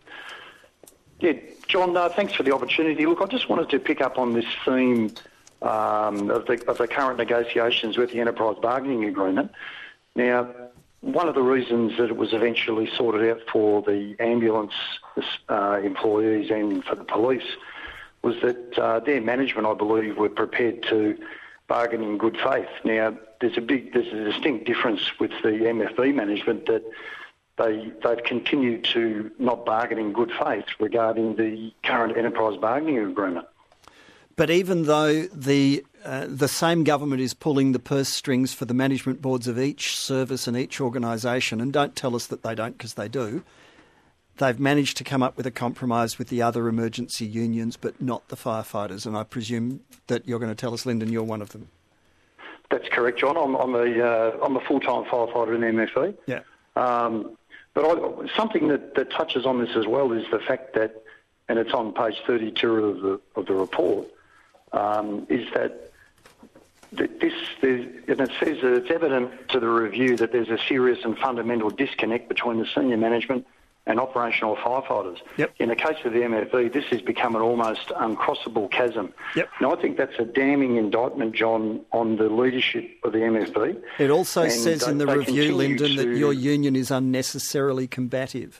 Yeah, John, uh, thanks for the opportunity. Look, I just wanted to pick up on this theme um, of, the, of the current negotiations with the Enterprise Bargaining Agreement. Now, one of the reasons that it was eventually sorted out for the ambulance uh, employees and for the police was that uh, their management, I believe, were prepared to bargain in good faith. Now, there's a big, there's a distinct difference with the M F B management that they they've continued to not bargain in good faith regarding the current enterprise bargaining agreement. But even though the uh, the same government is pulling the purse strings for the management boards of each service and each organisation, and don't tell us that they don't because they do, they've managed to come up with a compromise with the other emergency unions, but not the firefighters. And I presume that you're going to tell us, Lyndon, you're one of them. That's correct, John. I'm, I'm a uh, I'm a full-time firefighter in the M F B. Yeah. Um, but I, something that, that touches on this as well is the fact that, and it's on page thirty-two of the of the report, um, is that that this and it says that it's evident to the review that there's a serious and fundamental disconnect between the senior management and operational firefighters. Yep. In the case of the M F B, this has become an almost uncrossable chasm. Yep. Now, I think that's a damning indictment, John, on the leadership of the M F B. It also And says they- in the they review, continue Lyndon, that to- your union is unnecessarily combative.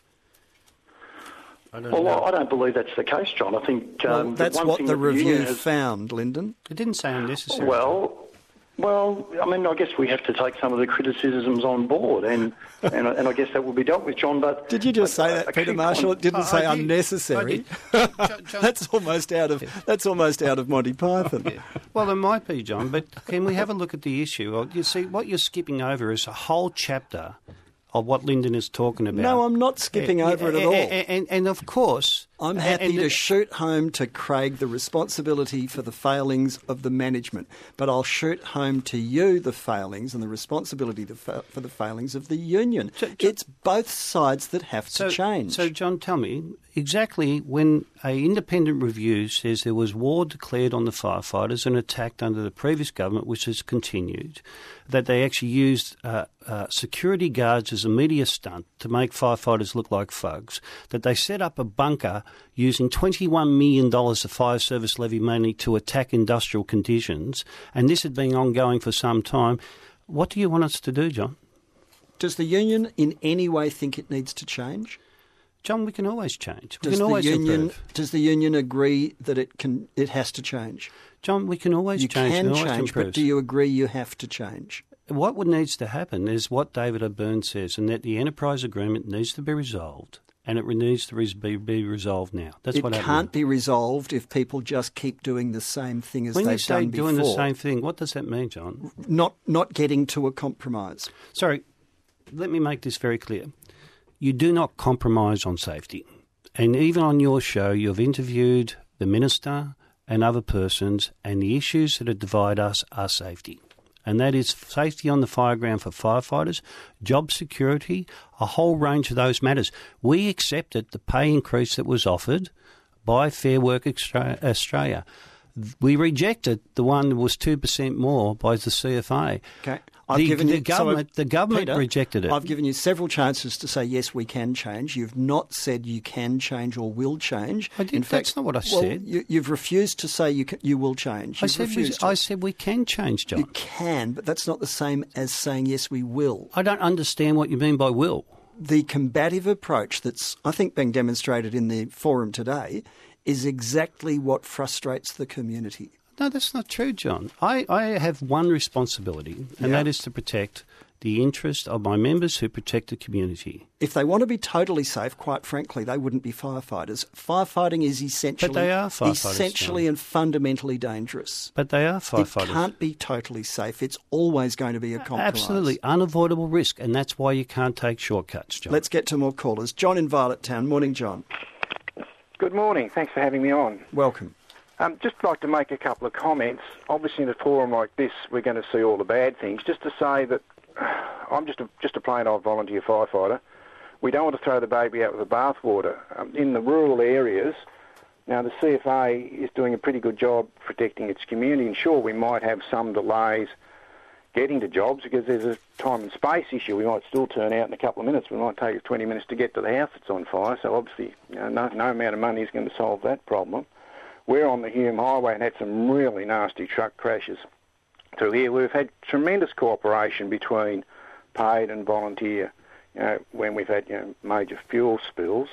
I don't Well, know. I don't believe that's the case, John. I think Well, um, that's one what thing the that review union has- found, Lyndon. It didn't say unnecessary. Well, well, I mean, I guess we have to take some of the criticisms on board, and and, and I guess that will be dealt with, John. But Did you just say that, a Peter key Marshall? It point- didn't I- say I did. unnecessary. I did. John- John- That's almost out of that's almost out of Monty Python. Well, it might be, John, but can we have a look at the issue? Well, you see, what you're skipping over is a whole chapter of what Lyndon is talking about. No, I'm not skipping Yeah, over it yeah, at all. And, and, and of course... I'm and- happy and to the- shoot home to Craig the responsibility for the failings of the management, but I'll shoot home to you the failings and the responsibility the fa- for the failings of the union. So- so- It's both sides that have so, to change. So, John, tell me, exactly when a independent review says there was war declared on the firefighters and attacked under the previous government, which has continued, that they actually used uh, uh, security guards as a media stunt to make firefighters look like thugs, that they set up a bunker using twenty-one million dollars of fire service levy money to attack industrial conditions, and this had been ongoing for some time. What do you want us to do, John? Does the union in any way think it needs to change? John, we can always change. We Does can the always union improve. does the union agree that it can it has to change? John, we can always You change. can we always change, improve. but do you agree you have to change? What would needs to happen is what David O'Byrne says, and that the enterprise agreement needs to be resolved, and it needs to res- be, be resolved now. That's it what can't happened. be resolved if people just keep doing the same thing as When they've you say done before. doing the same thing, what does that mean, John? Not not getting to a compromise. Sorry, let me make this very clear. You do not compromise on safety. And even on your show, you've interviewed the minister and other persons, and the issues that divide us are safety. And that is safety on the fireground for firefighters, job security, a whole range of those matters. We accepted the pay increase that was offered by Fair Work Extra- Australia. We rejected the one that was two percent more by the C F A. Okay. I've the, given the you, government, so, the government Peter, rejected it. I've given you several chances to say, yes, we can change. You've not said you can change or will change. I did, In that's fact, not what I well, said. You, you've refused to say you can, you will change. I You've said, we, refused to. I said we can change, John. You can, but that's not the same as saying, yes, we will. I don't understand what you mean by will. The combative approach that's, I think, being demonstrated in the forum today is exactly what frustrates the community. No, that's not true, John. I, I have one responsibility, and Yeah. that is to protect the interest of my members who protect the community. If they want to be totally safe, quite frankly, they wouldn't be firefighters. Firefighting is essentially, But they are firefighters, essentially John. and fundamentally dangerous. But they are firefighters. It can't be totally safe. It's always going to be a compromise. Absolutely, unavoidable risk, and that's why you can't take shortcuts, John. Let's get to more callers. John in Violet Town. Morning, John. Good morning. Thanks for having me on. Welcome. Um, just like to make a couple of comments. Obviously, in a forum like this, we're going to see all the bad things. Just to say that I'm just a, just a plain old volunteer firefighter. We don't want to throw the baby out with the bathwater. Um, in the rural areas, now the C F A is doing a pretty good job protecting its community. And sure, we might have some delays getting to jobs because there's a time and space issue. We might still turn out in a couple of minutes. We might take us twenty minutes to get to the house that's on fire. So obviously, you know, no, no amount of money is going to solve that problem. We're on the Hume Highway and had some really nasty truck crashes through here. We've had tremendous cooperation between paid and volunteer, you know, when we've had, you know, major fuel spills.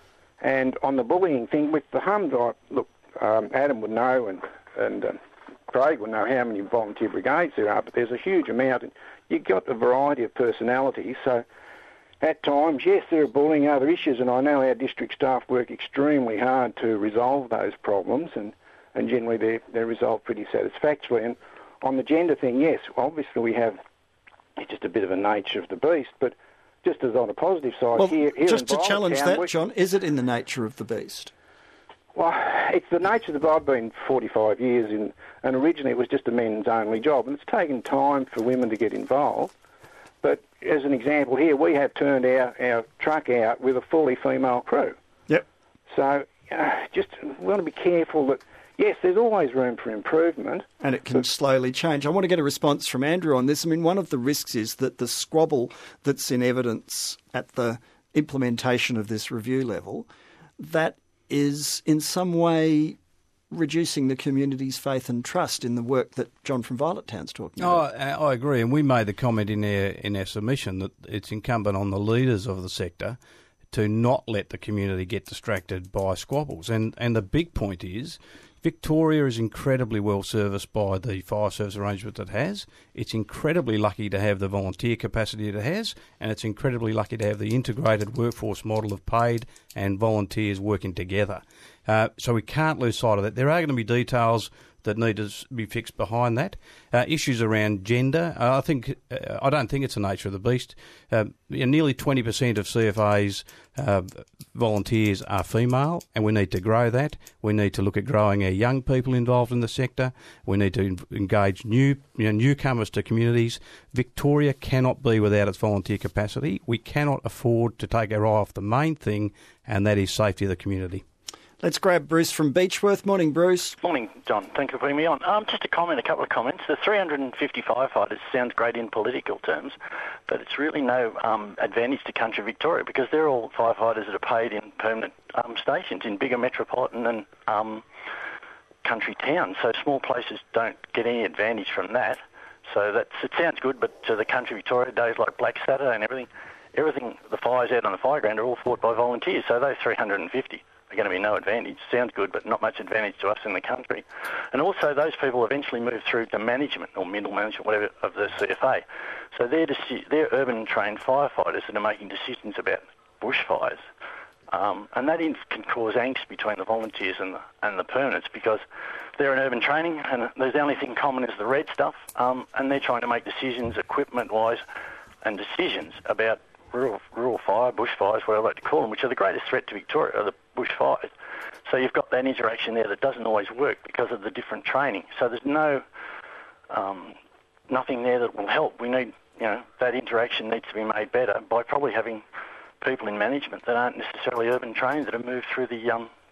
And on the bullying thing, with the Hum, look, um, Adam would know and, and um, Craig would know how many volunteer brigades there are, but there's a huge amount. And you've got a variety of personalities, so at times, yes, there are bullying other issues, and I know our district staff work extremely hard to resolve those problems, and, and generally they're, they're resolved pretty satisfactorily. And on the gender thing, yes, obviously we have, it's just a bit of a nature of the beast, but just as on a positive side, Well, here, here just in to challenge Boylestown, that, we- John, is it in the nature of the beast? Well, it's the nature of the... I've been forty-five years in, and originally it was just a men's only job, and it's taken time for women to get involved. But as an example here, we have turned our, our truck out with a fully female crew. Yep. So uh, just we want to be careful that, yes, there's always room for improvement. And it can slowly change. I want to get a response from Andrew on this. I mean, one of the risks is that the squabble that's in evidence at the implementation of this review level, that is in some way reducing the community's faith and trust in the work that John from Violet Town's talking Oh, about. I I agree, and we made the comment in our in our submission that it's incumbent on the leaders of the sector to not let the community get distracted by squabbles. And and the big point is, Victoria is incredibly well serviced by the fire service arrangement it has. It's incredibly lucky to have the volunteer capacity it has, and it's incredibly lucky to have the integrated workforce model of paid and volunteers working together. Uh, so we can't lose sight of that. There are going to be details that need to be fixed behind that. Uh, issues around gender, uh, I think uh, I don't think it's the nature of the beast. Uh, nearly twenty percent of C F A's uh, volunteers are female, and we need to grow that. We need to look at growing our young people involved in the sector. We need to en- engage new you know, newcomers to communities. Victoria cannot be without its volunteer capacity. We cannot afford to take our eye off the main thing, and that is safety of the community. Let's grab Bruce from Beechworth. Morning, Bruce. Morning, John. Thank you for putting me on. Um, just a comment, a couple of comments. The three hundred fifty firefighters sounds great in political terms, but it's really no um, advantage to country Victoria because they're all firefighters that are paid in permanent um, stations in bigger metropolitan and um, country towns. So small places don't get any advantage from that. So that's, it sounds good, but to the country Victoria, days like Black Saturday and everything, everything, the fires out on the fireground are all fought by volunteers. So those three hundred fifty are going to be no advantage. Sounds good, but not much advantage to us in the country. And also, those people eventually move through to management or middle management, whatever, of the C F A. So they're, deci- they're urban-trained firefighters that are making decisions about bushfires. Um, and that in- can cause angst between the volunteers and the, and the permanents because they're in urban training and there's the only thing common is the red stuff, um, and they're trying to make decisions equipment-wise and decisions about rural, rural fire, bushfires, whatever I like to call them, which are the greatest threat to Victoria, are the bushfires. So you've got that interaction there that doesn't always work because of the different training. So there's no um, nothing there that will help. We need, you know, that interaction needs to be made better by probably having people in management that aren't necessarily urban trained that have moved through the um,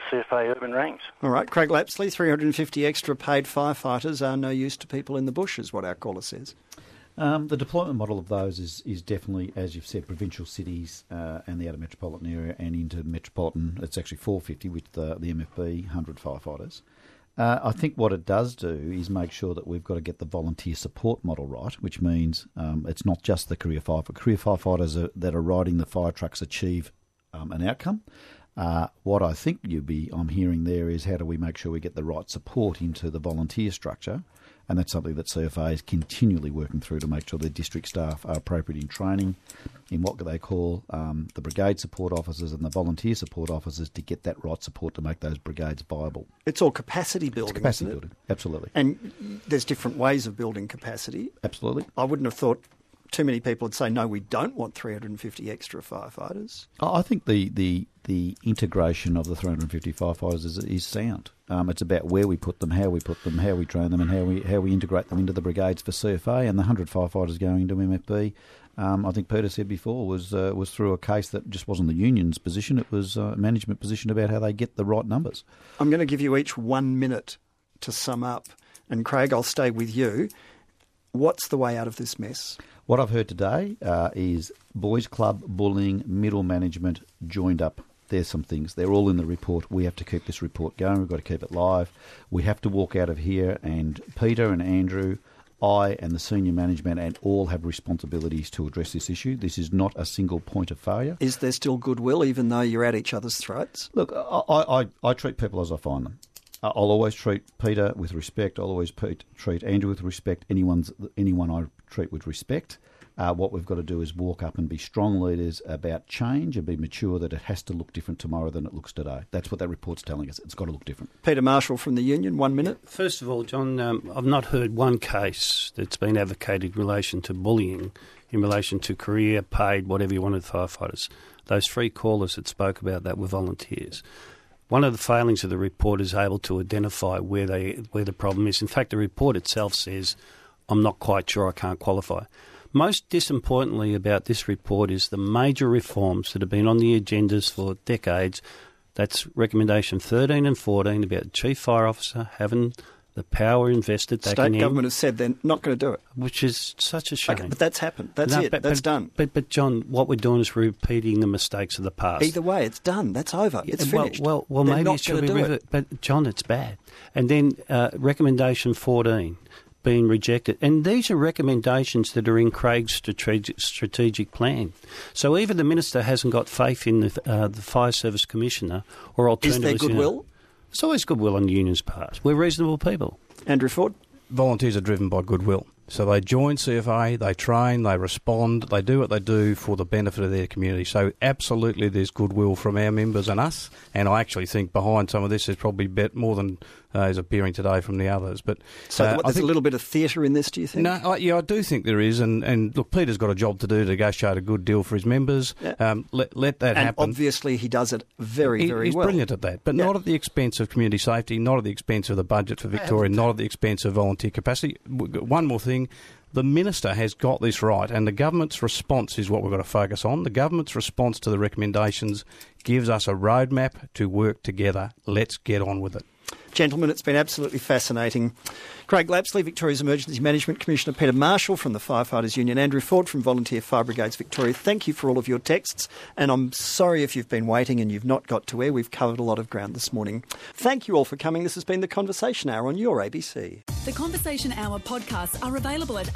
C F A urban ranks. All right, Craig Lapsley, three hundred fifty extra paid firefighters are no use to people in the bush, is what our caller says. Um, the deployment model of those is, is definitely, as you've said, provincial cities uh, and the outer metropolitan area and into metropolitan. It's actually four hundred fifty with the, the M F B, one hundred firefighters. Uh, I think what it does do is make sure that we've got to get the volunteer support model right, which means um, it's not just the career firefighters. Career firefighters are, that are riding the fire trucks achieve um, an outcome. Uh, what I think you'd be, I'm hearing there is how do we make sure we get the right support into the volunteer structure, and that's something that C F A is continually working through to make sure their district staff are appropriate in training, in what they call um, the brigade support officers and the volunteer support officers to get that right support to make those brigades viable. It's all capacity building, It's capacity isn't it? building, absolutely. And there's different ways of building capacity. Absolutely. I wouldn't have thought too many people would say, no, we don't want three hundred fifty extra firefighters. I think the, the, the integration of the three hundred fifty firefighters is, is sound. Um, it's about where we put them, how we put them, how we train them, and how we how we integrate them into the brigades for C F A. And the one hundred firefighters going into M F B, um, I think Peter said before, was uh, was through a case that just wasn't the union's position. It was uh, management position about how they get the right numbers. I'm going to give you each one minute to sum up. And Craig, I'll stay with you. What's the way out of this mess? What I've heard today uh, is boys club, bullying, middle management joined up. There's some things. They're all in the report. We have to keep this report going. We've got to keep it live. We have to walk out of here, and Peter and Andrew, I and the senior management and all have responsibilities to address this issue. This is not a single point of failure. Is there still goodwill even though you're at each other's throats? Look, I, I, I treat people as I find them. I'll always treat Peter with respect. I'll always treat Andrew with respect. Anyone's, anyone I treat with respect. Uh, what we've got to do is walk up and be strong leaders about change and be mature that it has to look different tomorrow than it looks today. That's what that report's telling us. It's got to look different. Peter Marshall from the Union, one minute. First of all, John, um, I've not heard one case that's been advocated in relation to bullying, in relation to career, paid, whatever you wanted, firefighters. Those three callers that spoke about that were volunteers. One of the failings of the report is able to identify where they where the problem is. In fact, the report itself says, I'm not quite sure, I can't qualify. Most disappointingly about this report is the major reforms that have been on the agendas for decades. That's recommendation thirteen and fourteen about the Chief Fire Officer having the power invested back in him. State government has said they're not going to do it. Which is such a shame. Okay, but that's happened. That's No, it. but- that's but- done. But, but, John, what we're doing is repeating the mistakes of the past. Either way, it's done. That's over. It's well, finished. Well, well, They're maybe not it should gonna be do it. reversed. But, John, it's bad. And then uh, recommendation fourteen being rejected. And these are recommendations that are in Craig's strategic, strategic plan. So even the Minister hasn't got faith in the, uh, the Fire Service Commissioner or Is alternatively... there goodwill? There's always goodwill on the union's part. We're reasonable people. Andrew Ford? Volunteers are driven by goodwill. So they join C F A, they train, they respond, they do what they do for the benefit of their community. So absolutely there's goodwill from our members and us, and I actually think behind some of this is probably bet more than uh, is appearing today from the others. But So uh, what, I there's think, a little bit of theatre in this, do you think? No, I, yeah, I do think there is, and, and look, Peter's got a job to do to negotiate a good deal for his members. Yeah. Um, let, let that and happen. obviously he does it very, He- very he's well. brilliant at that, but Yeah. not at the expense of community safety, not at the expense of the budget for Victoria, not at the expense of volunteer capacity. W- One more thing, the Minister has got this right, and the government's response is what we've got to focus on. The government's response to the recommendations gives us a roadmap to work together. Let's get on with it. Gentlemen, it's been absolutely fascinating. Craig Lapsley, Victoria's Emergency Management Commissioner, Peter Marshall from the Firefighters Union, Andrew Ford from Volunteer Fire Brigades Victoria, thank you for all of your texts. And I'm sorry if you've been waiting and you've not got to air. We've covered a lot of ground this morning. Thank you all for coming. This has been The Conversation Hour on your A B C. The Conversation Hour podcasts are available at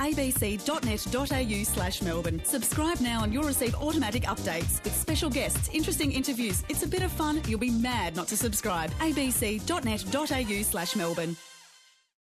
abc.net.au slash Melbourne. Subscribe now and you'll receive automatic updates with special guests, interesting interviews. It's a bit of fun. You'll be mad not to subscribe. abc.net.au slash Melbourne.